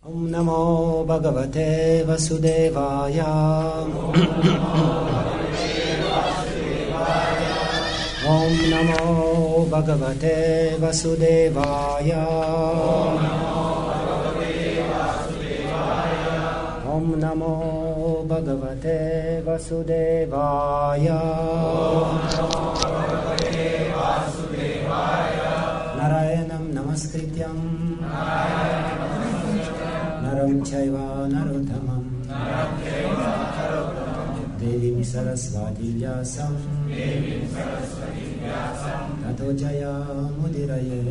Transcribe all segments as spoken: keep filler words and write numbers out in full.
Om Namo Bhagavate Vasudevaya. Om Namo Bhagavate Vasudevaya. Om Namo Bhagavate Vasudevaya. Narayanam Namaskrityam Naram Chaiva Narottamam Devim Saraswati Vyasam Tato Jaya Mudiraye.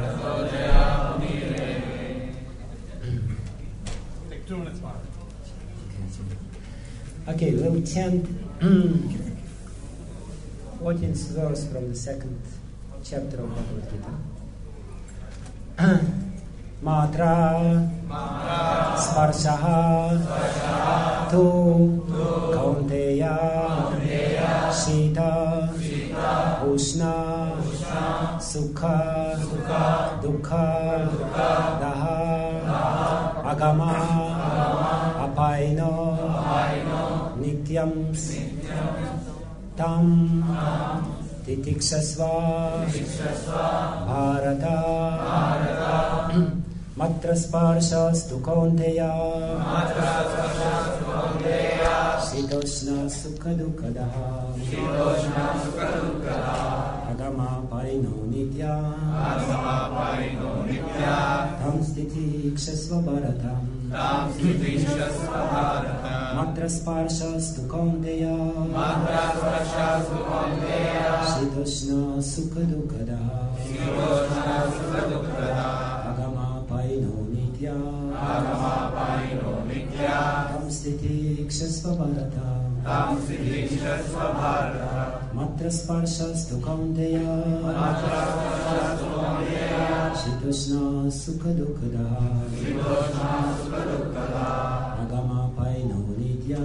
Take two minutes more. Okay, we'll chant fourteenth verse from the second chapter of Bhagavad Gita. Matra Sparshaha Tu Kaunteya Shita Ushna Sukha Dukha Daha Agama Apaino Nityam Tam Titikshasva Bharata Matra Sparshastu Kaunteya Shitoshna Sukha Dukkadaha Agama Paino Nitya Tam Titikshasva Bharata Matra Sparshastu Kaunteya Shitoshna Sukha Dukkadaha Agama Paino Nitya Tam Titikshasva Bharata Matra Sparshastu Kaunteya Shitoshna Sukha Dukkadaha Agama Paino Nitya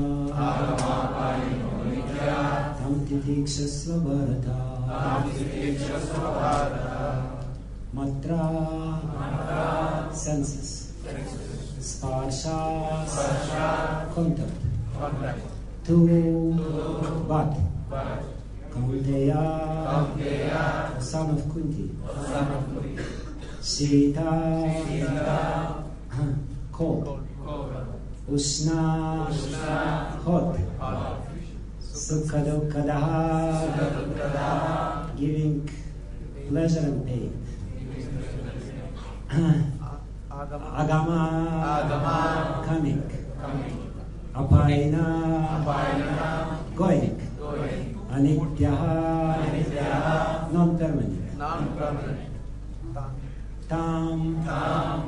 Tam Titikshasva Bharata Matra senses, Sparsha contact, to but Kaunteya son of Kunti, Sita cold, Ushna hot, Sukha Dukkadaha giving pleasure and pain. Agama, Agama coming, coming. Apaina, Apaina going, going. Anityaha, Anityaha non-permanent, non-permanent. Tam, Tam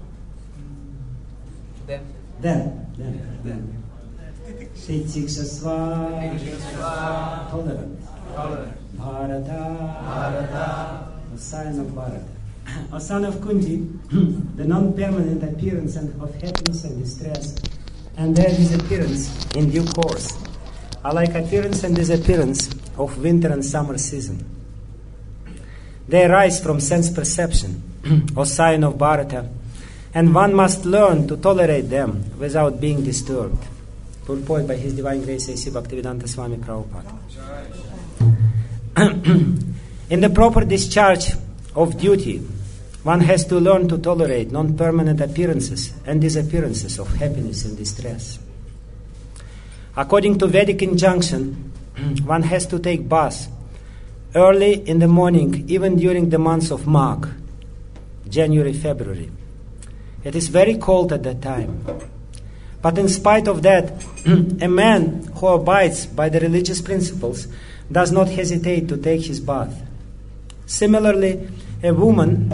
then, then, then, then. Titikshasva, tolerant, tolerant. Bharata, Bharata, a sign of Bharata. A son of Kunti, the non-permanent appearance and of happiness and distress, and their disappearance in due course, are like appearance and disappearance of winter and summer season. They arise from sense perception, or sign of Bharata, and one must learn to tolerate them without being disturbed. Purport by His Divine Grace A C Bhaktivedanta Swami Prabhupada. In the proper discharge of duty, one has to learn to tolerate non-permanent appearances and disappearances of happiness and distress. According to Vedic injunction, one has to take bath early in the morning, even during the months of Magh, January, February. It is very cold at that time. But in spite of that, a man who abides by the religious principles does not hesitate to take his bath. Similarly, a woman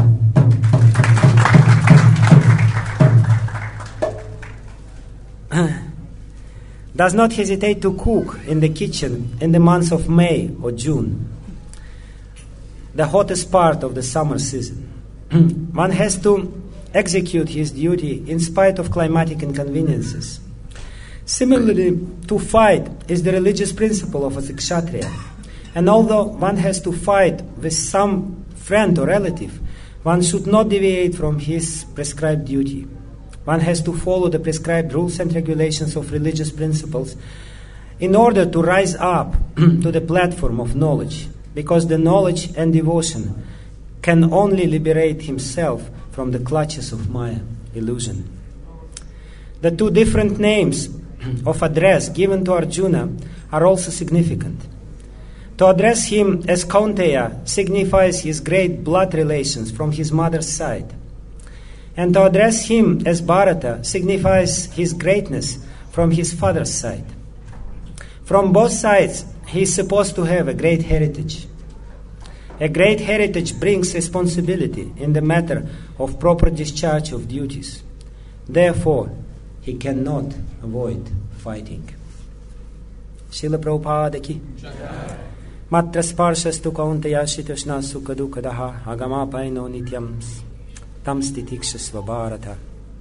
does not hesitate to cook in the kitchen in the months of May or June, the hottest part of the summer season. One has to execute his duty in spite of climatic inconveniences. Similarly, to fight is the religious principle of a kshatriya. And although one has to fight with some friend or relative, one should not deviate from his prescribed duty. One has to follow the prescribed rules and regulations of religious principles in order to rise up to the platform of knowledge, because the knowledge and devotion can only liberate himself from the clutches of Maya, illusion. The two different names of address given to Arjuna are also significant. To address him as Kaunteya signifies his great blood relations from his mother's side. And to address him as Bharata signifies his greatness from his father's side. From both sides, he is supposed to have a great heritage. A great heritage brings responsibility in the matter of proper discharge of duties. Therefore, he cannot avoid fighting. Srila Prabhupada ki. Matra sparsastu kaunteya shitashna sukha dukkadaha agamapaino nityam tam stitikshasva Bharata.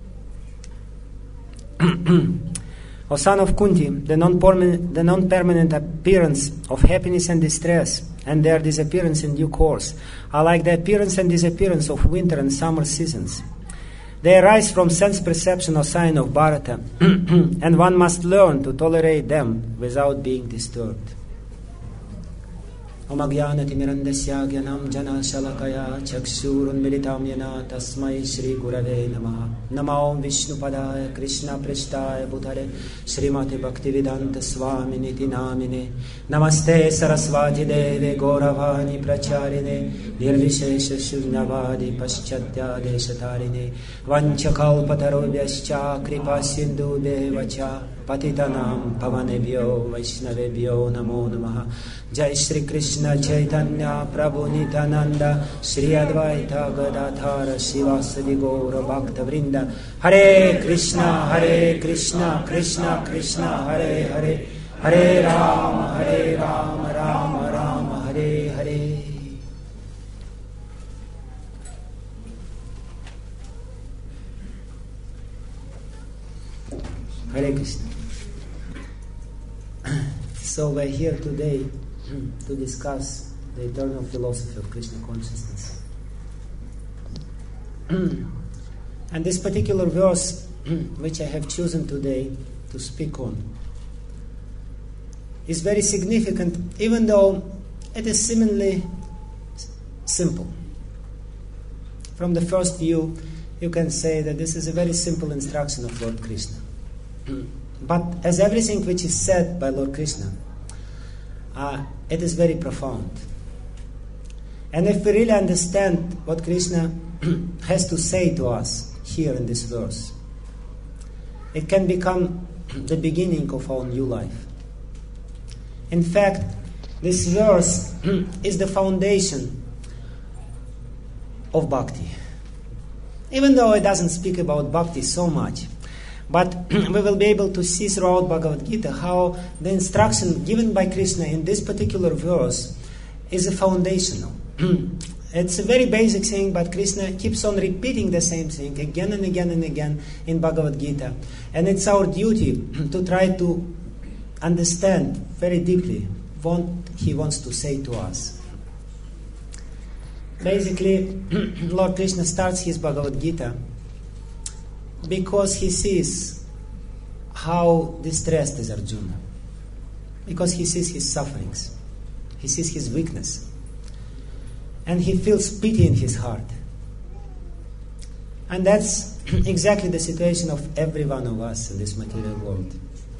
O son of Kunti, the non-permanent, the non-permanent appearance of happiness and distress and their disappearance in due course are like the appearance and disappearance of winter and summer seasons. They arise from sense perception or sign of Bharata, and one must learn to tolerate them without being disturbed. Om Agyanati Mirandasya Gyanam Jana Shalakaya Chakshurun Militam Yana Tasmai Shri Gurave Namaha. Nama Om Vishnu Padaya Krishna Prishtaya Bhutare Srimati Bhaktivedanta Swami Niti Namine Namaste Saraswati Deve Gauravani Pracharine Nirvishesha Shunyavadi Paschatya Deshatarine Vanchakalpatarobhyascha Kripa Sindhu Devacha Patitanam Pavanebhyo Vaishnavebhyo Namo Namaha. Jai Shri Krishna Chaitanya Prabhu Nityananda Shri Advaita Gadadhara Shivasadi Gaura Bhakta Vrinda. Hare Krishna Hare Krishna Krishna Krishna Hare Hare Hare Rama Hare Rama Rama Rama Hare Hare. Hare Krishna. So we're here today to discuss the eternal philosophy of Krishna consciousness. And this particular verse, which I have chosen today to speak on, is very significant, even though it is seemingly simple. From the first view, you can say that this is a very simple instruction of Lord Krishna. But as everything which is said by Lord Krishna, uh, it is very profound. And if we really understand what Krishna has to say to us here in this verse, it can become the beginning of our new life. In fact, this verse is the foundation of bhakti. Even though it doesn't speak about bhakti so much, but we will be able to see throughout Bhagavad Gita how the instruction given by Krishna in this particular verse is a foundational. It's a very basic thing, but Krishna keeps on repeating the same thing again and again and again in Bhagavad Gita. And it's our duty to try to understand very deeply what he wants to say to us. Basically, Lord Krishna starts his Bhagavad Gita because he sees how distressed is Arjuna. Because he sees his sufferings. He sees his weakness. And he feels pity in his heart. And that's exactly the situation of every one of us in this material world.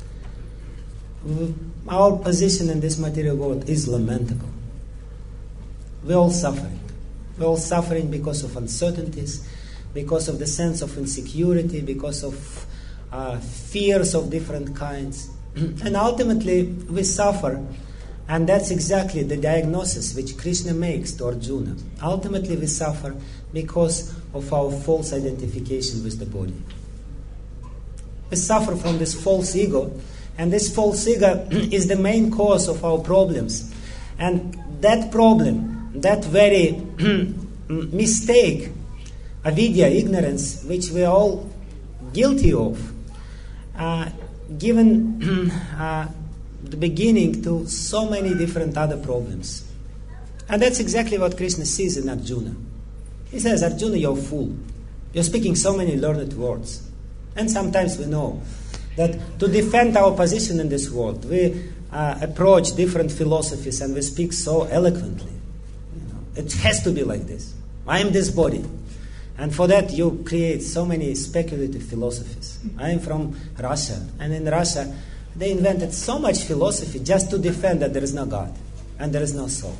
Our position in this material world is lamentable. We're all suffering. We're all suffering because of uncertainties, because of the sense of insecurity, because of uh, fears of different kinds. And ultimately, we suffer, and that's exactly the diagnosis which Krishna makes to Arjuna. Ultimately, we suffer because of our false identification with the body. We suffer from this false ego, and this false ego is the main cause of our problems. And that problem, that very mistake, avidya, ignorance, which we are all guilty of, uh, given uh, the beginning to so many different other problems. And that's exactly what Krishna sees in Arjuna. He says, Arjuna, you're a fool. You're speaking so many learned words. And sometimes we know that to defend our position in this world, we uh, approach different philosophies and we speak so eloquently. You know, it has to be like this. I am this body. And for that you create so many speculative philosophies. I am from Russia. And in Russia, they invented so much philosophy just to defend that there is no God and there is no soul.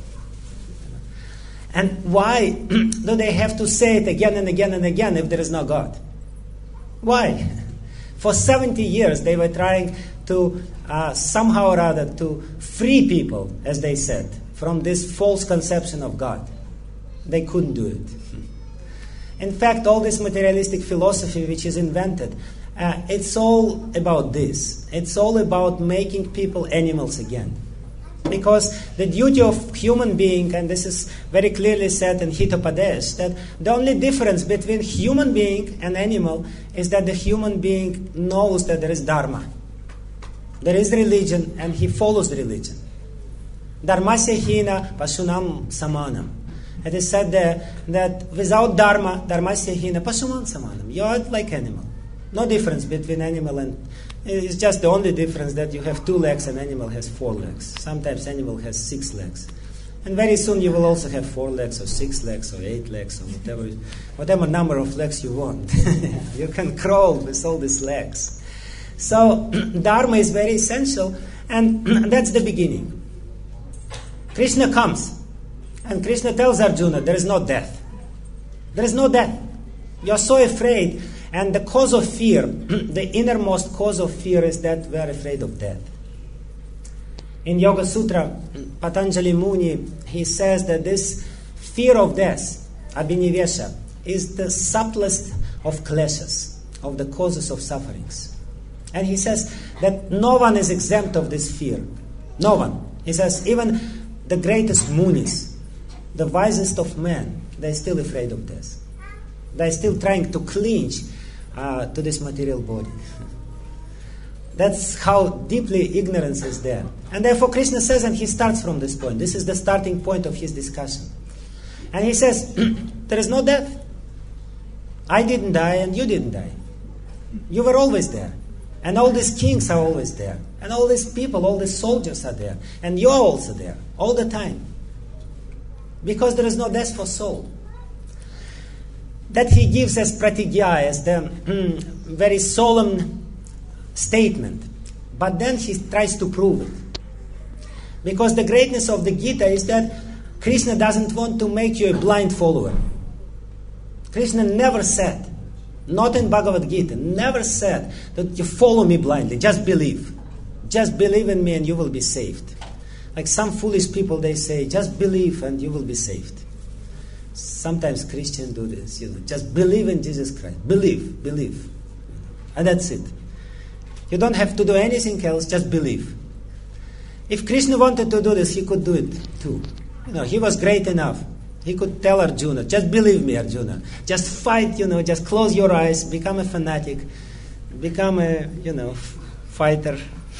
And why do they have to say it again and again and again if there is no God? Why? For seventy years they were trying to uh, somehow or other to free people, as they said, from this false conception of God. They couldn't do it. In fact, all this materialistic philosophy which is invented, uh, it's all about this. It's all about making people animals again. Because the duty of human being, and this is very clearly said in Hitopadesh, that the only difference between human being and animal is that the human being knows that there is dharma. There is religion, and he follows the religion. Dharmasya hina pasunam samanam. It is said there that without dharma, dharmasya hina pasuman samanam. You are like animal. No difference between animal and... It's just the only difference that you have two legs and animal has four legs. Sometimes animal has six legs. And very soon you will also have four legs or six legs or eight legs or whatever, whatever number of legs you want. You can crawl with all these legs. So dharma is very essential, and that's the beginning. Krishna comes and Krishna tells Arjuna there is no death. There is no death. You are so afraid. And the cause of fear, the innermost cause of fear is that we are afraid of death. In Yoga Sutra, Patanjali Muni, he says that this fear of death, abhinivesha, is the subtlest of clashes, of the causes of sufferings. And he says that no one is exempt of this fear. No one. He says even the greatest Munis, the wisest of men, they're still afraid of death. They're still trying to clinch uh, to this material body. That's how deeply ignorance is there. And therefore Krishna says, and he starts from this point. This is the starting point of his discussion. And he says, there is no death. I didn't die and you didn't die. You were always there. And all these kings are always there. And all these people, all these soldiers are there. And you are also there, all the time. Because there is no death for soul. That he gives as pratigya, as the mm, very solemn statement. But then he tries to prove it. Because the greatness of the Gita is that Krishna doesn't want to make you a blind follower. Krishna never said, not in Bhagavad Gita, never said that you follow me blindly, just believe. Just believe in me and you will be saved. Like some foolish people, they say, just believe and you will be saved. Sometimes Christians do this, you know, just believe in Jesus Christ. Believe, believe. And that's it. You don't have to do anything else, just believe. If Krishna wanted to do this, he could do it too. You know, he was great enough. He could tell Arjuna, just believe me, Arjuna. Just fight, you know, just close your eyes, become a fanatic, become a, you know, fighter,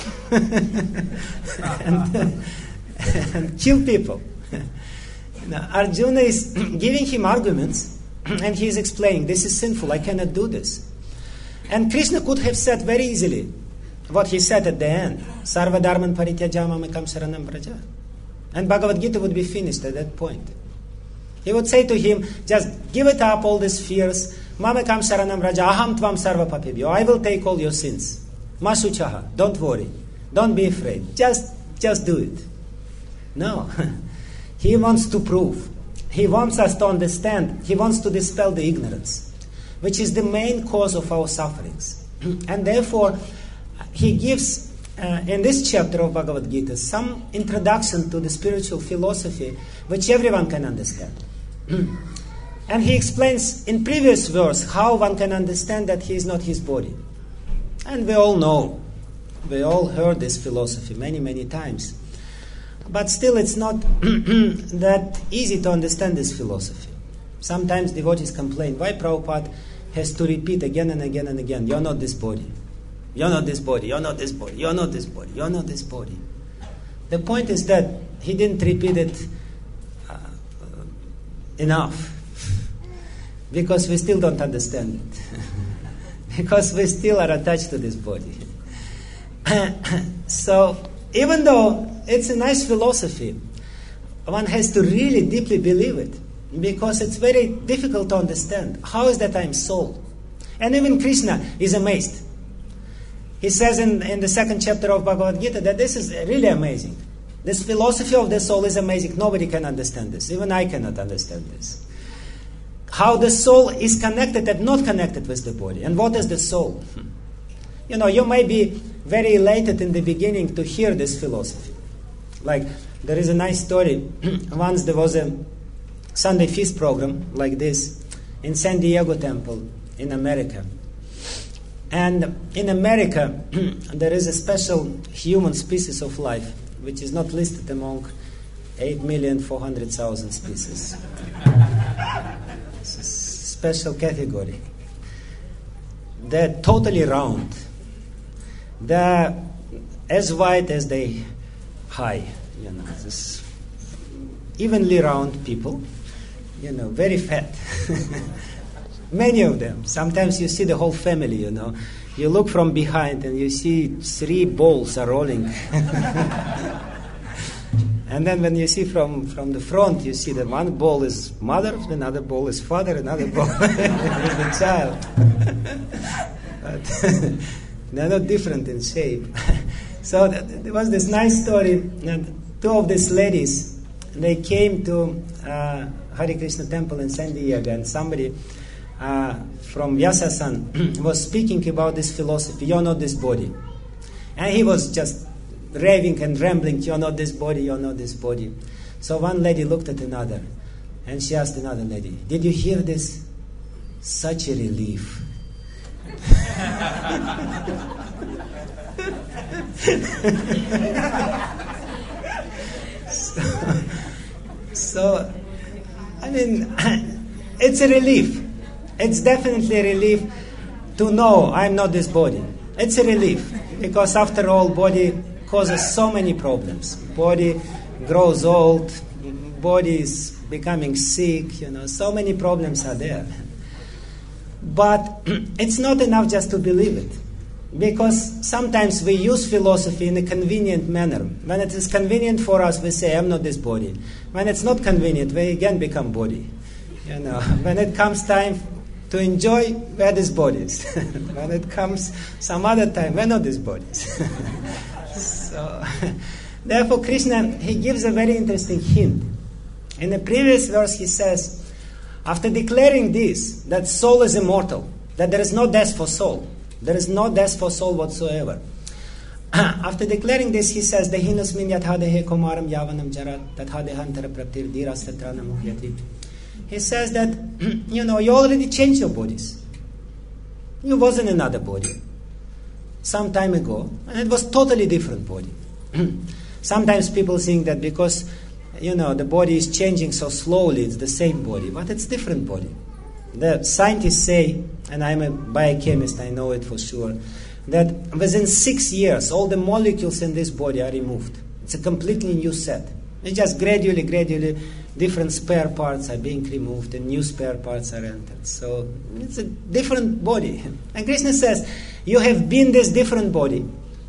and, uh, and kill people. Now, Arjuna is giving him arguments, and he is explaining, this is sinful, I cannot do this. And Krishna could have said very easily what he said at the end, Sarva dharman parityajam mamekam saranam braja. And Bhagavad Gita would be finished at that point. He would say to him, just give it up, all these fears, mamekam saranam braja, aham tvam sarva papibhyo, I will take all your sins. Masuchaha, don't worry, don't be afraid, just, just do it. No. He wants to prove. He wants us to understand. He wants to dispel the ignorance, which is the main cause of our sufferings. And therefore, he gives, uh, in this chapter of Bhagavad Gita, some introduction to the spiritual philosophy, which everyone can understand. And he explains in previous verse how one can understand that he is not his body. And we all know, we all heard this philosophy many, many times. But still it's not that easy to understand this philosophy. Sometimes devotees complain, why Prabhupada has to repeat again and again and again, you're not this body, you're not this body, you're not this body, you're not this body, you're not this body. The point is that he didn't repeat it uh, enough, because we still don't understand it. because we still are attached to this body. So, even though it's a nice philosophy, one has to really deeply believe it, because it's very difficult to understand. How is that I'm soul? And even Krishna is amazed. He says in, in the second chapter of Bhagavad Gita that this is really amazing. This philosophy of the soul is amazing. Nobody can understand this. Even I cannot understand this. How the soul is connected and not connected with the body. And what is the soul? You know, you may be very elated in the beginning to hear this philosophy. Like, there is a nice story. Once there was a Sunday feast program like this in San Diego Temple in America. And in America, there is a special human species of life which is not listed among eight million four hundred thousand species. It's a special category. They're totally round. They're as wide as they high. You know, this evenly round people. You know, very fat. Many of them. Sometimes you see the whole family, you know. You look from behind and you see three balls are rolling. And then when you see from, from the front, you see that one ball is mother, another ball is father, another ball is the child. But they're not different in shape. So there was this nice story. And two of these ladies, they came to uh, Hare Krishna temple in San Diego, and somebody uh, from Vyasasan was speaking about this philosophy, you're not this body. And he was just raving and rambling, you're not this body, you're not this body. So one lady looked at another, and she asked another lady, did you hear this? Such a relief. so, so, I mean, it's a relief. It's definitely a relief to know I'm not this body. It's a relief, because after all, body causes so many problems. Body grows old, body is becoming sick, you know, so many problems are there. But it's not enough just to believe it, because sometimes we use philosophy in a convenient manner. When it is convenient for us, we say, I'm not this body. When it's not convenient, we again become body. You know, when it comes time to enjoy, we're these bodies. When it comes some other time, we're not these bodies. So, therefore, Krishna, he gives a very interesting hint. In the previous verse, he says, after declaring this, that soul is immortal, that there is no death for soul, there is no death for soul whatsoever. After declaring this, he says, Dehinus min yathadehe komaram yavanam jarat tathadehantara praptir dira satrana muhyati. He says that, you know, you already changed your bodies. You wasn't another body some time ago, and it was totally different body. Sometimes people think that because, you know, the body is changing so slowly, it's the same body, but it's different body. The scientists say, and I'm a biochemist, I know it for sure, that within six years, all the molecules in this body are removed. It's a completely new set. It's just gradually, gradually, different spare parts are being removed and new spare parts are entered. So it's a different body. And Krishna says, you have been this different body.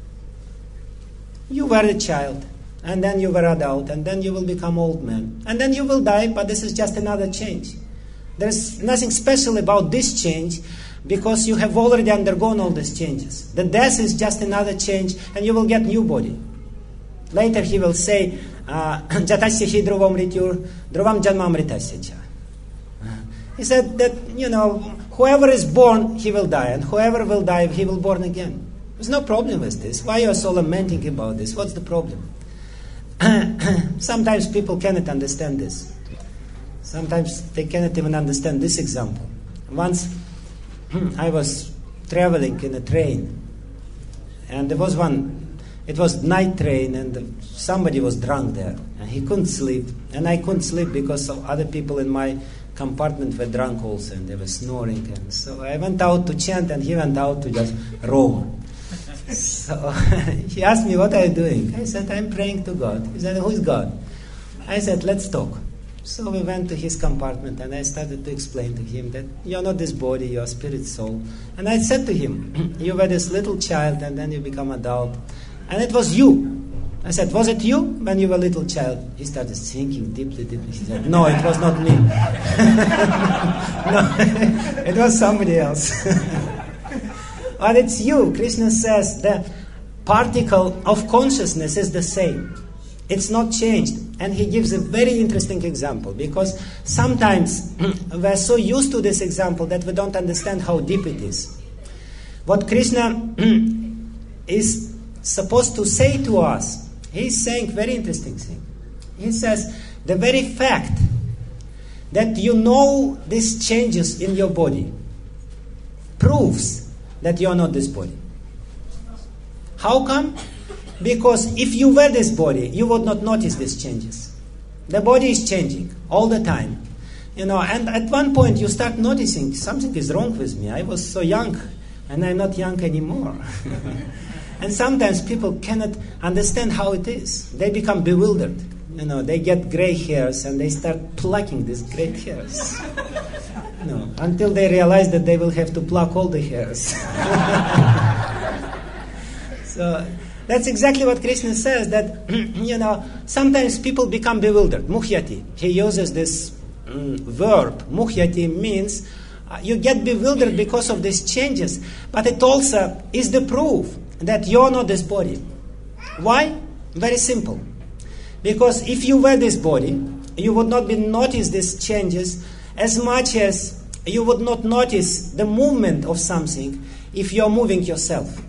You were a child, and then you were adult, and then you will become old man. And then you will die, but this is just another change. There's nothing special about this change, because you have already undergone all these changes. The death is just another change, and you will get new body. Later he will say, Jatasya hi dhruvam rityur, dhruvam janma amritasya cha. He said that, you know, whoever is born, he will die, and whoever will die, he will born again. There's no problem with this. Why are you so lamenting about this? What's the problem? Sometimes people cannot understand this. Sometimes they cannot even understand this example. Once I was traveling in a train, and there was one, it was night train, and somebody was drunk there, and he couldn't sleep, and I couldn't sleep because of other people in my compartment were drunk also, and they were snoring, and so I went out to chant, and he went out to just roam. So he asked me, what are you doing? I said, I'm praying to God. He said, who is God? I said, let's talk. So we went to his compartment and I started to explain to him that you're not this body, you're spirit soul. And I said to him, you were this little child and then you become adult. And it was you. I said, was it you when you were a little child? He started thinking deeply, deeply. He said, no, it was not me. No, it was somebody else. But it's you. Krishna says the particle of consciousness is the same. It's not changed. And he gives a very interesting example, because sometimes we're so used to this example that we don't understand how deep it is. What Krishna is supposed to say to us, he's saying very interesting thing. He says, the very fact that you know these changes in your body proves that you are not this body. How come? Because if you were this body, you would not notice these changes. The body is changing all the time. You know, and at one point you start noticing something is wrong with me. I was so young and I'm not young anymore. And sometimes people cannot understand how it is. They become bewildered. You know, they get gray hairs and they start plucking these gray hairs. You know, until they realize that they will have to pluck all the hairs. So that's exactly what Krishna says, that, you know, sometimes people become bewildered. Muhyati. He uses this um, verb. Muhyati means uh, you get bewildered because of these changes. But it also is the proof that you're not this body. Why? Very simple. Because if you were this body, you would not be notice these changes as much as you would not notice the movement of something if you're moving yourself.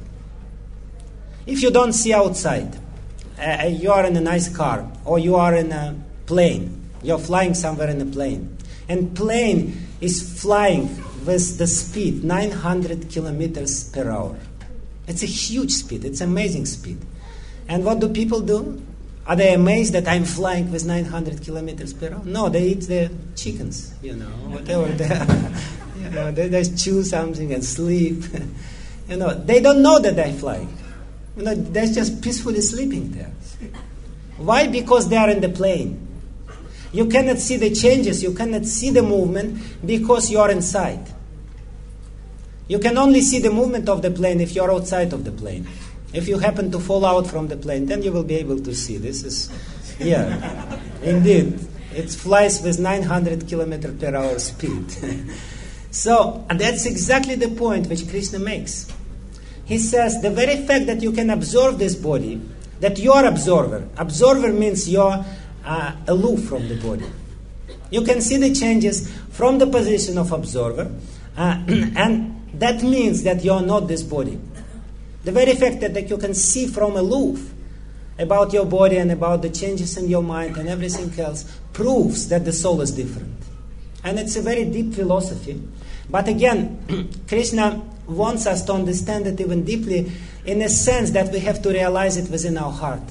If you don't see outside, uh, you are in a nice car, or you are in a plane, you're flying somewhere in a plane, and plane is flying with the speed nine hundred kilometers per hour. It's a huge speed, it's amazing speed. And what do people do? Are they amazed that I'm flying with nine hundred kilometers per hour? No, they eat the chickens, you know, whatever they are. You know, they just chew something and sleep. You know, they don't know that they're flying. You know, they're just peacefully sleeping there. Why? Because they are in the plane. You cannot see the changes, you cannot see the movement because you are inside. You can only see the movement of the plane if you are outside of the plane. If you happen to fall out from the plane, then you will be able to see. This is, yeah, indeed. It flies with nine hundred kilometers per hour speed. So, and that's exactly the point which Krishna makes. He says, the very fact that you can observe this body, that you are observer. Observer means you're uh, aloof from the body. You can see the changes from the position of observer, uh, and that means that you are not this body. The very fact that, that you can see from aloof about your body and about the changes in your mind and everything else proves that the soul is different. And it's a very deep philosophy. But again, Krishna wants us to understand it even deeply in a sense that we have to realize it within our heart.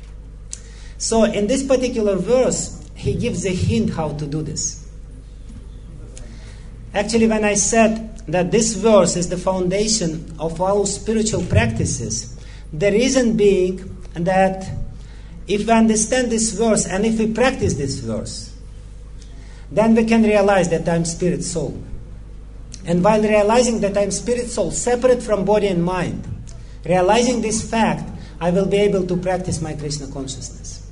So in this particular verse, he gives a hint how to do this. Actually, when I said that this verse is the foundation of our spiritual practices, the reason being that if we understand this verse and if we practice this verse, then we can realize that I'm spirit soul. And while realizing that I'm spirit soul, separate from body and mind, realizing this fact, I will be able to practice my Krishna consciousness.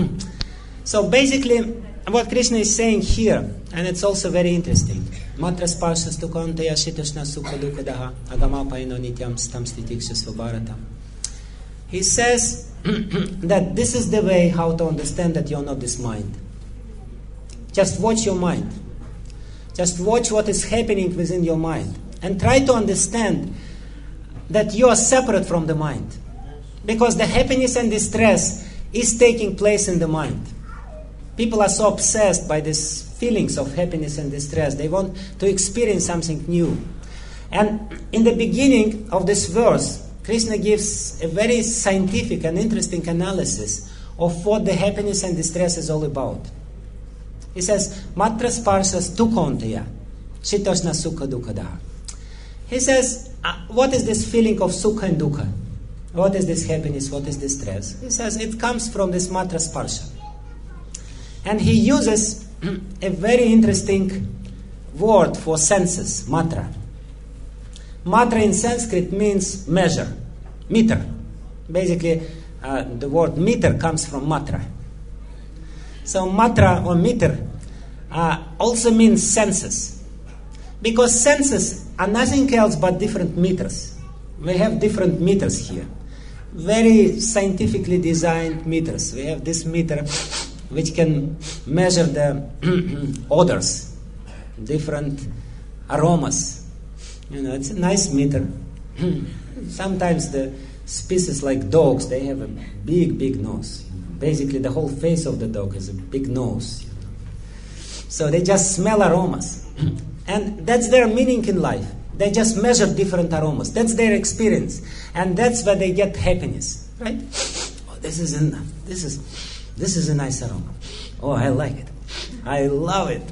So basically, what Krishna is saying here, and it's also very interesting, Matra sparshas tukanteya shitashna sukha dukadaha agamapaino nityam stam stitikshasva bharata. He says that this is the way how to understand that you're not this mind. Just watch your mind. Just watch what is happening within your mind. And try to understand that you are separate from the mind. Because the happiness and distress is taking place in the mind. People are so obsessed by these feelings of happiness and distress. They want to experience something new. And in the beginning of this verse, Krishna gives a very scientific and interesting analysis of what the happiness and distress is all about. He says, Matra sparshas tukanteya shitashna sukha dukkadaha. He says, uh, what is this feeling of sukha and dukkha? What is this happiness? What is this stress? He says, it comes from this matra sparsha. And he uses a very interesting word for senses, matra. Matra in Sanskrit means measure, meter. Basically, uh, the word meter comes from matra. So matra or meter uh, also means senses. Because senses are nothing else but different meters. We have different meters here. Very scientifically designed meters. We have this meter which can measure the odors, different aromas. You know, it's a nice meter. Sometimes the species like dogs, they have a big, big nose. Basically, the whole face of the dog has a big nose. You know. So they just smell aromas. And that's their meaning in life. They just measure different aromas. That's their experience. And that's where they get happiness. Right? Oh, this is a, this is, this is a nice aroma. Oh, I like it. I love it.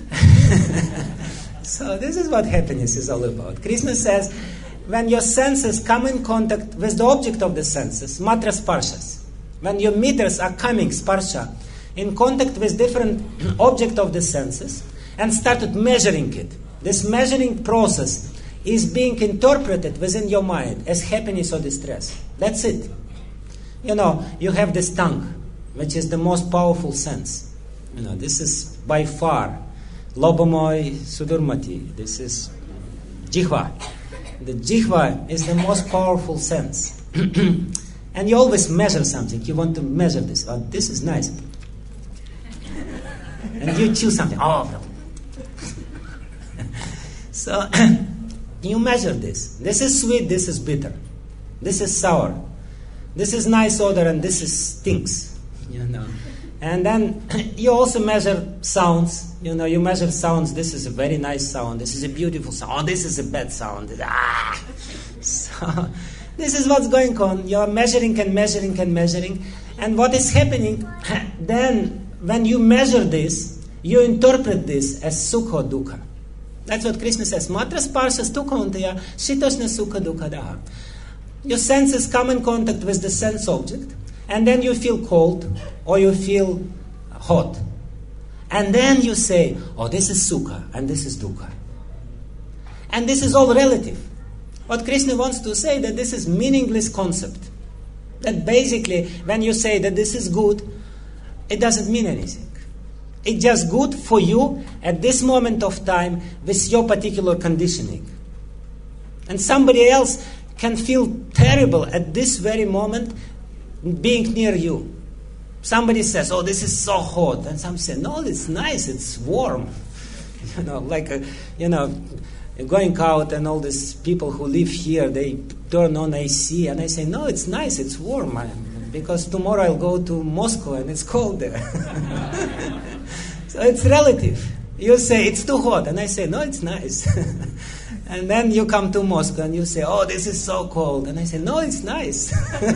So this is what happiness is all about. Krishna says, when your senses come in contact with the object of the senses, matra sparshas, when your meters are coming, sparsha, in contact with different object of the senses, and started measuring it, this measuring process is being interpreted within your mind as happiness or distress. That's it. You know, you have this tongue, which is the most powerful sense. You know, this is by far Lobomoy Sudurmati. This is Jihva. The Jihva is the most powerful sense. And you always measure something. You want to measure this. Oh, this is nice. And you choose something. Oh, no. So you measure this. This is sweet, this is bitter. This is sour. This is nice odor and this is stinks. You know. And then you also measure sounds. You know, you measure sounds. This is a very nice sound. This is a beautiful sound. Oh, this is a bad sound. Ah! So this is what's going on. You are measuring and measuring and measuring. And what is happening, then when you measure this, you interpret this as sukha or dukkha. That's what Krishna says. Matra sparshas tukantaya shitoshna sukha dukkha daha. Your senses come in contact with the sense object, and then you feel cold or you feel hot. And then you say, oh, this is sukha and this is dukkha. And this is all relative. What Krishna wants to say that this is meaningless concept. That basically when you say that this is good, it doesn't mean anything. It's just good for you at this moment of time with your particular conditioning. And somebody else can feel terrible at this very moment being near you. Somebody says, oh, this is so hot. And some say, no, it's nice, it's warm. You know, like, a, you know, going out and all these people who live here, they turn on A C. And I say, no, it's nice, it's warm. I, because tomorrow I'll go to Moscow and it's cold there. So it's relative. You say, it's too hot. And I say, no, it's nice. And then you come to Moscow and you say, oh, this is so cold. And I say, no, it's nice.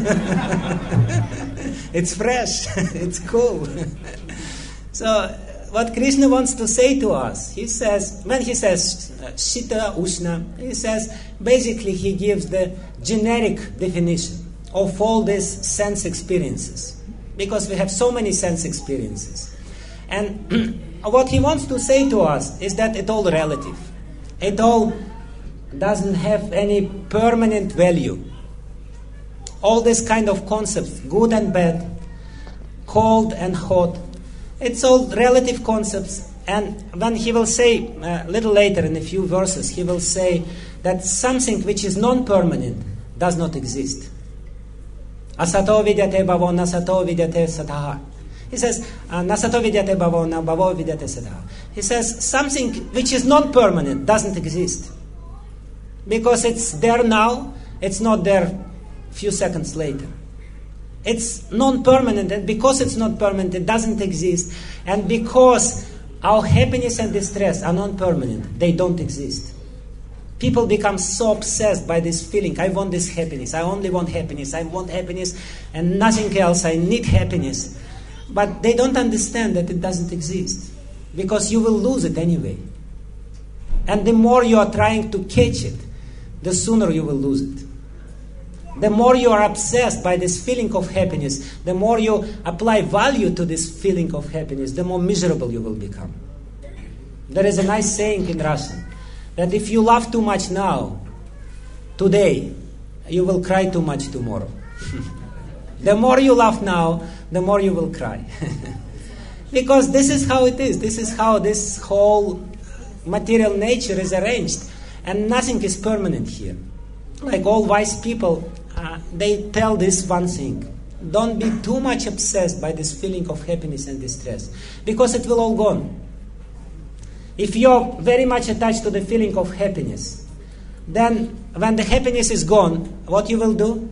It's fresh. It's cool. So what Krishna wants to say to us, he says, when he says Shita, Ushna, he says, basically he gives the generic definition of all these sense experiences. Because we have so many sense experiences. And what he wants to say to us is that it's all relative. It all doesn't have any permanent value. All these kind of concepts, good and bad, cold and hot, it's all relative concepts. And when he will say, a uh, little later in a few verses, he will say that something which is non-permanent does not exist. Asato vidyate bhavo, nasato vidyate sataha. He says, nasato vidyate bhavo, na bhavo vidyate sataha. He says, something which is non-permanent doesn't exist. Because it's there now, it's not there a few seconds later. It's non-permanent, and because it's not permanent, it doesn't exist. And because our happiness and distress are non-permanent, they don't exist. People become so obsessed by this feeling, I want this happiness, I only want happiness, I want happiness and nothing else, I need happiness. But they don't understand that it doesn't exist, because you will lose it anyway. And the more you are trying to catch it, the sooner you will lose it. the more you are obsessed by this feeling of happiness, the more you apply value to this feeling of happiness, the more miserable you will become. There is a nice saying in Russian that if you laugh too much now, today, you will cry too much tomorrow. The more you laugh now, the more you will cry. Because this is how it is. This is how this whole material nature is arranged. And nothing is permanent here. Like all wise people, uh, they tell this one thing. Don't be too much obsessed by this feeling of happiness and distress. Because it will all gone. If you're very much attached to the feeling of happiness, then when the happiness is gone, what you will do?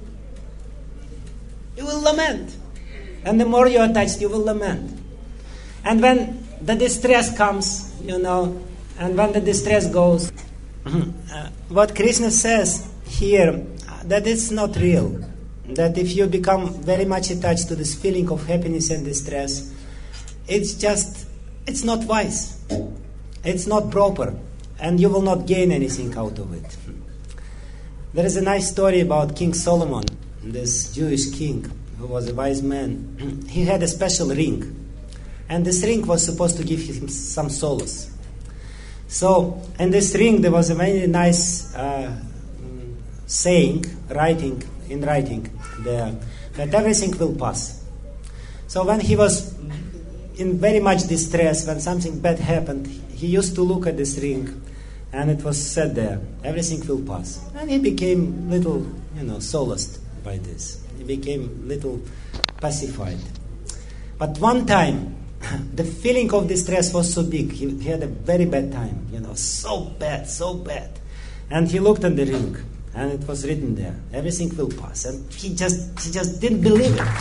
You will lament. And the more you're attached, you will lament. And when the distress comes, you know, and when the distress goes, uh, what Krishna says here, uh, that it's not real. That if you become very much attached to this feeling of happiness and distress, it's just, it's not wise. It's not proper. And you will not gain anything out of it. There is a nice story about King Solomon, this Jewish king who was a wise man. He had a special ring. And this ring was supposed to give him some solace. So, in this ring there was a very nice uh, saying, writing, in writing, there, that everything will pass. So when he was in very much distress, when something bad happened, he used to look at this ring, and it was said there, everything will pass. And he became little, you know, solaced by this. He became little pacified. But one time, the feeling of distress was so big. He, he had a very bad time, you know, so bad, so bad. And he looked at the ring, and it was written there, everything will pass. And he just, he just didn't believe it.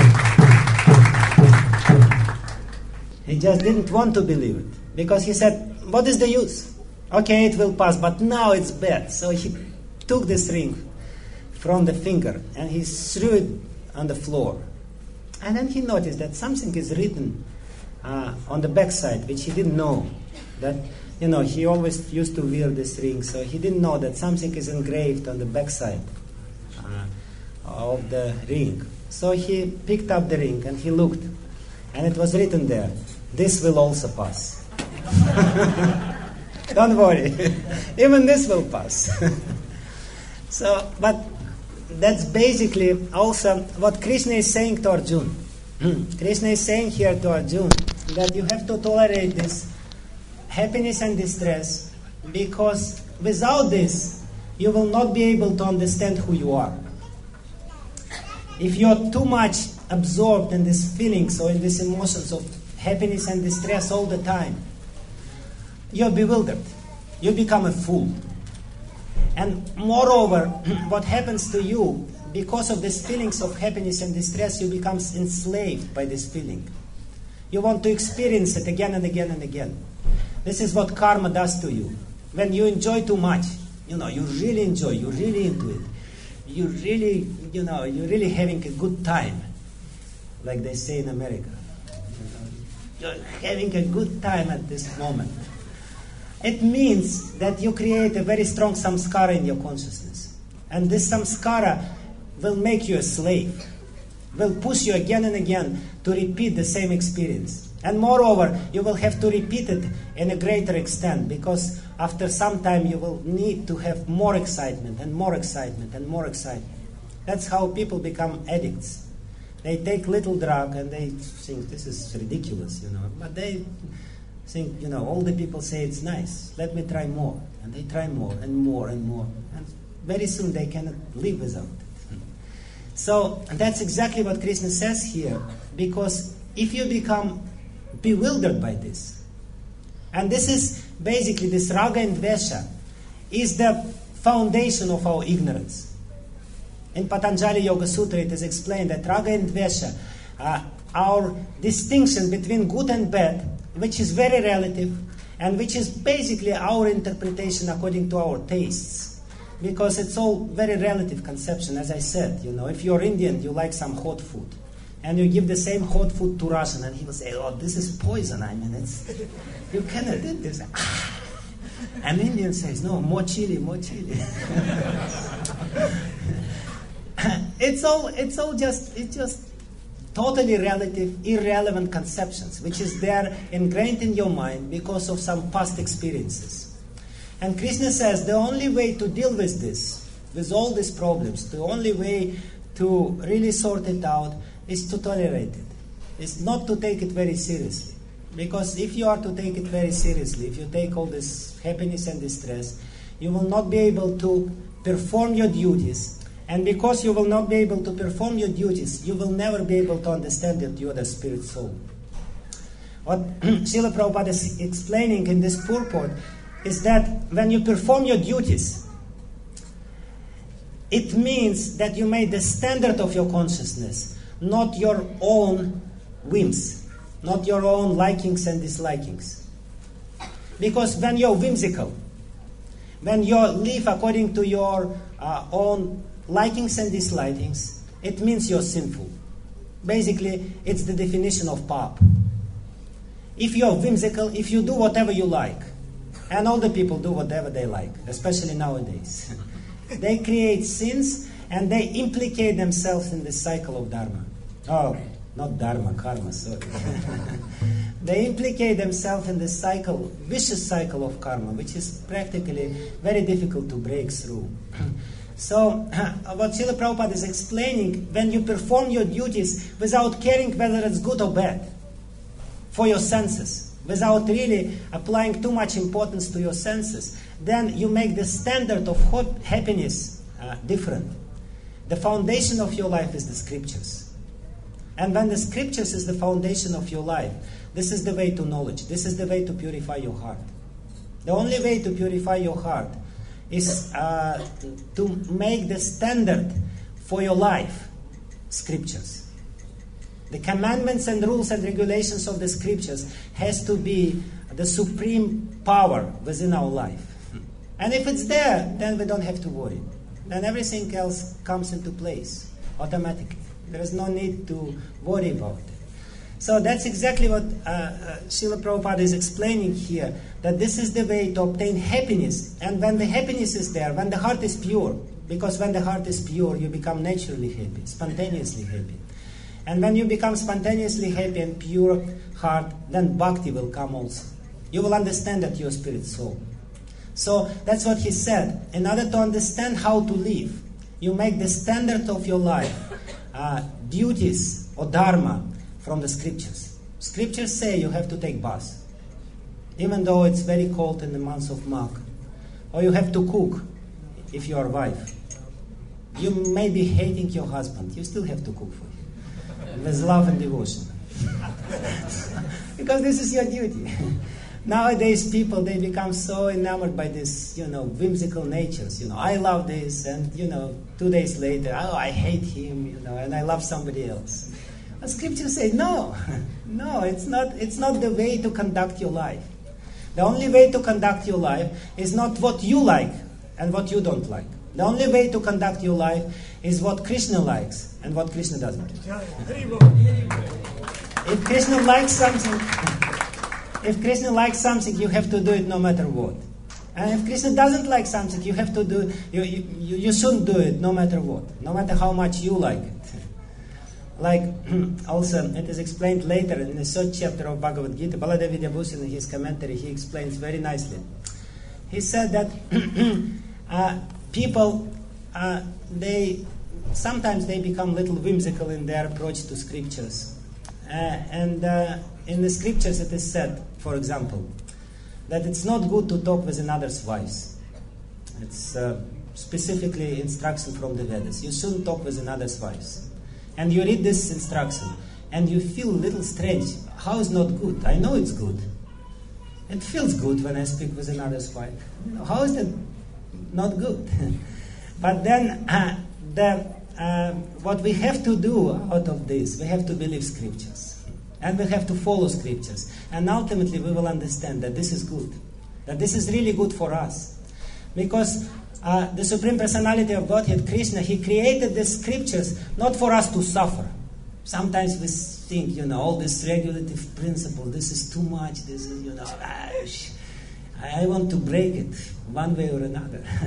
He just didn't want to believe it. Because he said, what is the use? Okay, it will pass, but now it's bad. So he took this ring from the finger, and he threw it on the floor. And then he noticed that something is written Uh, on the backside, which he didn't know. That, you know, he always used to wear this ring, so he didn't know that something is engraved on the backside uh, of the ring. So he picked up the ring and he looked, and it was written there, this will also pass. Don't worry, even this will pass. So, but that's basically also what Krishna is saying to Arjuna. Krishna is saying here to Arjuna that you have to tolerate this happiness and distress, because without this, you will not be able to understand who you are. If you're too much absorbed in these feelings or in these emotions of happiness and distress all the time, you're bewildered. You become a fool. And moreover, what happens to you, because of these feelings of happiness and distress, you become enslaved by this feeling. You want to experience it again and again and again. This is what karma does to you. When you enjoy too much, you know, you really enjoy, you're really into it. You really, you know, you're really having a good time, like they say in America. You know, you're having a good time at this moment. It means that you create a very strong samskara in your consciousness. And this samskara will make you a slave, will push you again and again to repeat the same experience. And moreover, you will have to repeat it in a greater extent, because after some time you will need to have more excitement and more excitement and more excitement. That's how people become addicts. They take little drug and they think this is ridiculous, you know, but they think, you know, all the people say it's nice, let me try more. And they try more and more and more. And very soon they cannot live without it. So that's exactly what Krishna says here, because if you become bewildered by this, and this is basically this raga and dvesha is the foundation of our ignorance. In Patanjali Yoga Sutra it is explained that raga and dvesha, uh, our distinction between good and bad, which is very relative, and which is basically our interpretation according to our tastes. Because it's all very relative conception, as I said. You know, if you're Indian, you like some hot food, and you give the same hot food to Russian, and he will say, "Oh, this is poison." I mean, it's you cannot eat this. And Indian says, "No, more chili, more chili." it's all it's all just it's just totally relative, irrelevant conceptions, which is there ingrained in your mind because of some past experiences. And Krishna says the only way to deal with this, with all these problems, the only way to really sort it out is to tolerate it. It's not to take it very seriously. Because if you are to take it very seriously, if you take all this happiness and distress, you will not be able to perform your duties. And because you will not be able to perform your duties, you will never be able to understand that you are the spirit soul. What Srila Prabhupada is explaining in this purport is that when you perform your duties, it means that you made the standard of your consciousness, not your own whims, not your own likings and dislikings. Because when you're whimsical, when you live according to your uh, own likings and dislikings, it means you're sinful. Basically, it's the definition of pap. If you're whimsical, if you do whatever you like, and all the people do whatever they like, especially nowadays, they create sins and they implicate themselves in the cycle of dharma. Oh, not dharma, karma, sorry. They implicate themselves in the cycle, vicious cycle of karma, which is practically very difficult to break through. So, what Srila Prabhupada is explaining, when you perform your duties without caring whether it's good or bad, for your senses, without really applying too much importance to your senses, then you make the standard of hope, happiness uh, different. The foundation of your life is the scriptures. And when the scriptures is the foundation of your life, this is the way to knowledge. This is the way to purify your heart. The only way to purify your heart is uh, to make the standard for your life scriptures. The commandments and rules and regulations of the scriptures has to be the supreme power within our life. And if it's there, then we don't have to worry. Then everything else comes into place automatically. There is no need to worry about it. So that's exactly what uh, uh, Srila Prabhupada is explaining here, that this is the way to obtain happiness. And when the happiness is there, when the heart is pure, because when the heart is pure, you become naturally happy, spontaneously happy. And when you become spontaneously happy and pure heart, then bhakti will come also. You will understand that you're spirit soul. So that's what he said. In order to understand how to live, you make the standard of your life, uh, duties or dharma, from the scriptures. Scriptures say you have to take bath, even though it's very cold in the month of Magh. Or you have to cook if you are a wife. You may be hating your husband, you still have to cook for him with love and devotion. Because this is your duty. Nowadays people, they become so enamored by this, you know, whimsical natures. You know, I love this, and, you know, two days later, oh, I hate him, you know, and I love somebody else. But scripture says, no, no, it's not, it's not the way to conduct your life. The only way to conduct your life is not what you like and what you don't like. The only way to conduct your life is what Krishna likes and what Krishna doesn't. If Krishna likes something, if Krishna likes something, you have to do it no matter what. And if Krishna doesn't like something, you have to do, you, you, you shouldn't do it no matter what, no matter how much you like it. Like, also, it is explained later in the third chapter of Bhagavad Gita. Baladev Vidyabhushan, in his commentary, he explains very nicely. He said that uh, people, uh, they sometimes they become a little whimsical in their approach to scriptures. Uh, and uh, in the scriptures it is said, for example, that it's not good to talk with another's wives. It's uh, specifically instruction from the Vedas. You shouldn't talk with another's wives. And you read this instruction, and you feel a little strange. How is not good? I know it's good. It feels good when I speak with another's wife. You know, how is that not good? But then, uh, the, uh, what we have to do out of this, we have to believe scriptures. And we have to follow scriptures. And ultimately, we will understand that this is good. That this is really good for us. Because Uh, the Supreme Personality of Godhead, Krishna, he created the scriptures not for us to suffer. Sometimes we think, you know, all this regulative principle, this is too much, this is, you know, I want to break it one way or another.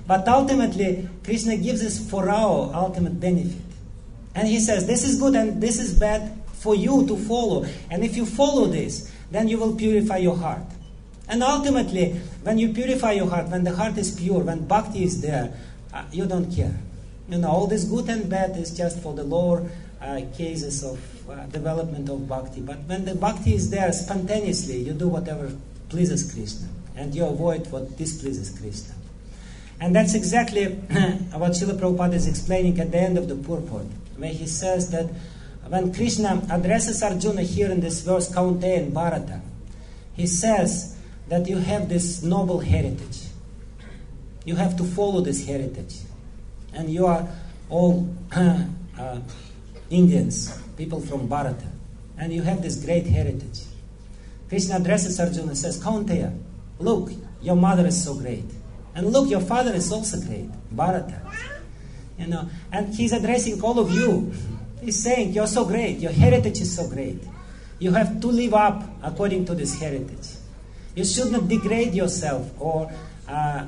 But ultimately, Krishna gives us for our ultimate benefit. And he says, this is good and this is bad for you to follow. And if you follow this, then you will purify your heart. And ultimately, when you purify your heart, when the heart is pure, when bhakti is there, uh, you don't care. You know, all this good and bad is just for the lower uh, cases of uh, development of bhakti. But when the bhakti is there spontaneously, you do whatever pleases Krishna. And you avoid what displeases Krishna. And that's exactly what Srila Prabhupada is explaining at the end of the purport, where he says that when Krishna addresses Arjuna here in this verse, Kaunteya and Bharata, he says that you have this noble heritage. You have to follow this heritage. And you are all uh, Indians, people from Bharata. And you have this great heritage. Krishna addresses Arjuna and says, Kaunteya, look, your mother is so great. And look, your father is also great, Bharata. You know, and he's addressing all of you. He's saying, you're so great, your heritage is so great. You have to live up according to this heritage. You should not degrade yourself or uh,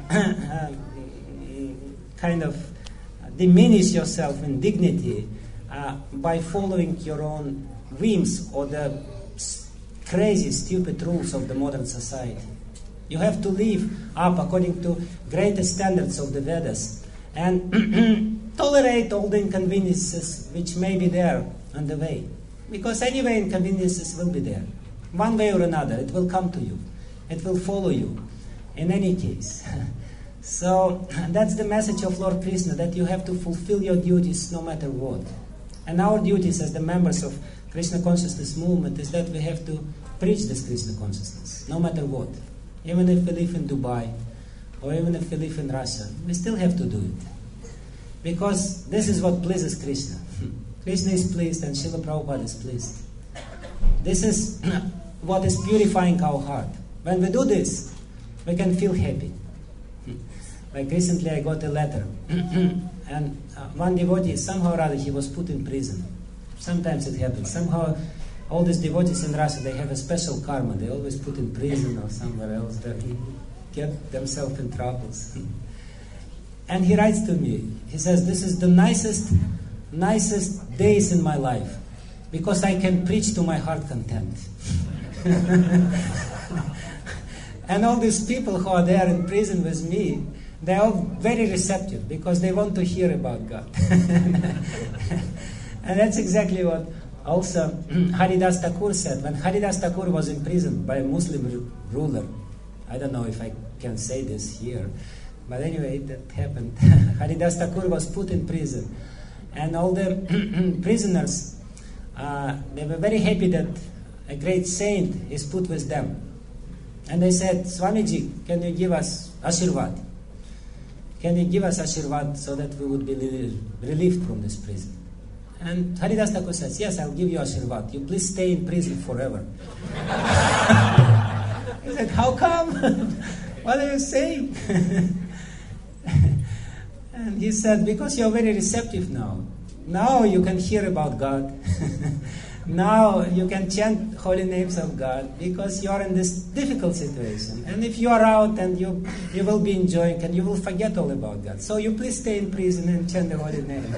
kind of diminish yourself in dignity uh, by following your own whims or the crazy, stupid rules of the modern society. You have to live up according to greatest standards of the Vedas and tolerate all the inconveniences which may be there on the way. Because anyway, inconveniences will be there. One way or another, it will come to you. It will follow you in any case. So that's the message of Lord Krishna, that you have to fulfill your duties no matter what. And our duties as the members of Krishna Consciousness Movement is that we have to preach this Krishna Consciousness, no matter what. Even if we live in Dubai, or even if we live in Russia, we still have to do it. Because this is what pleases Krishna. Krishna is pleased and Srila Prabhupada is pleased. This is what is purifying our heart. When we do this, we can feel happy. Like recently I got a letter, and uh, one devotee, somehow or other, he was put in prison. Sometimes it happens. Somehow all these devotees in Russia, they have a special karma. They always put in prison or somewhere else. They get themselves in troubles. And he writes to me, he says, this is the nicest, nicest days in my life, because I can preach to my heart content. And all these people who are there in prison with me, they are very receptive, because they want to hear about God. And that's exactly what also Haridas Thakur said. When Haridas Thakur was imprisoned by a Muslim ruler, I don't know if I can say this here, but anyway, that happened. Haridas Thakur was put in prison, and all the prisoners, uh, they were very happy that a great saint is put with them. And they said, Swamiji, can you give us Ashirvad? Can you give us Ashirvad so that we would be relieved from this prison? And Haridas Thakur says, yes, I'll give you Ashirvad. You please stay in prison forever. He said, how come? What are you saying? And he said, because you're very receptive now. Now you can hear about God. Now you can chant holy names of God, because you are in this difficult situation. And if you are out, and you you will be enjoying, and you will forget all about God. So you please stay in prison and chant the holy name.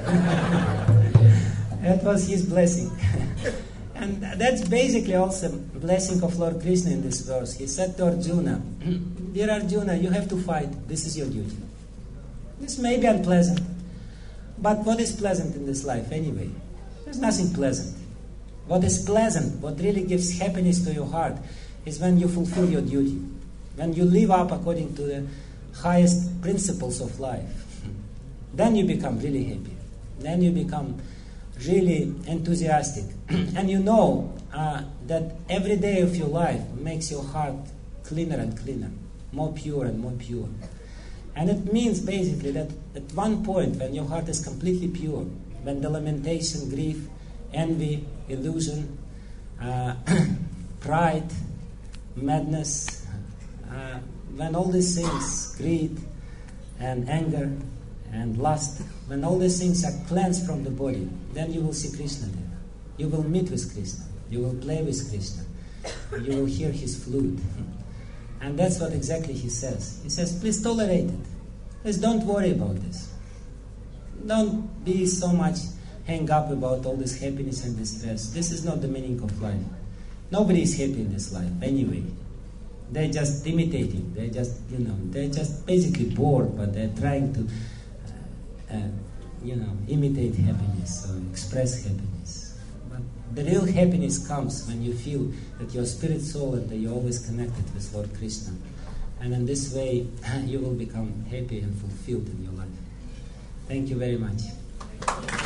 That was his blessing. And that's basically also blessing of Lord Krishna in this verse. He said to Arjuna, dear Arjuna, you have to fight. This is your duty. This may be unpleasant, but what is pleasant in this life anyway? There's nothing pleasant. What is pleasant, what really gives happiness to your heart, is when you fulfill your duty. When you live up according to the highest principles of life. Then you become really happy. Then you become really enthusiastic. And you know uh, that every day of your life makes your heart cleaner and cleaner, more pure and more pure. And it means basically that at one point when your heart is completely pure, when the lamentation, grief, envy, illusion, uh, pride, madness, uh, when all these things, greed and anger and lust, when all these things are cleansed from the body, then you will see Krishna there. You will meet with Krishna. You will play with Krishna. You will hear his flute. And that's what exactly he says. He says, please tolerate it. Please don't worry about this. Don't be so much hang up about all this happiness and distress. This is not the meaning of life. Nobody is happy in this life anyway. They're just imitating. They're just, you know, they're just basically bored, but they're trying to, uh, uh, you know, imitate happiness or express happiness. But the real happiness comes when you feel that your spirit, soul, and that you're always connected with Lord Krishna. And in this way, you will become happy and fulfilled in your life. Thank you very much.